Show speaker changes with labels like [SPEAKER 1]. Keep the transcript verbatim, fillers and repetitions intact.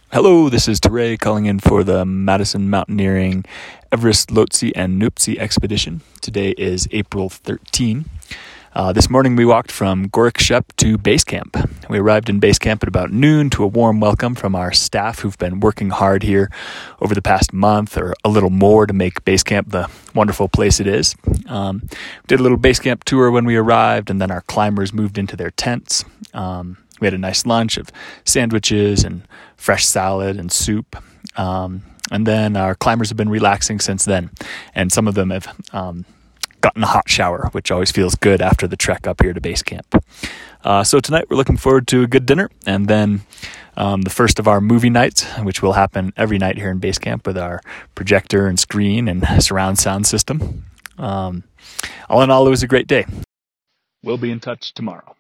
[SPEAKER 1] Hello, this is Teray calling in for the Madison Mountaineering Everest, Lhotse, and Nuptse expedition. Today is April thirteenth. Uh, this morning we walked from Gorakshep to base camp. We arrived in base camp at about noon to a warm welcome from our staff who've been working hard here over the past month or a little more to make base camp the wonderful place it is. Um, we did a little base camp tour when we arrived, and then our climbers moved into their tents. Um, we had a nice lunch of sandwiches and fresh salad and soup. Um, and then our climbers have been relaxing since then, and some of them have um, gotten a hot shower, which always feels good after the trek up here to base camp. Uh, so tonight we're looking forward to a good dinner, and then um, the first of our movie nights, which will happen every night here in base camp with our projector and screen and surround sound system. Um, all in all, it was a great day. We'll be in touch tomorrow.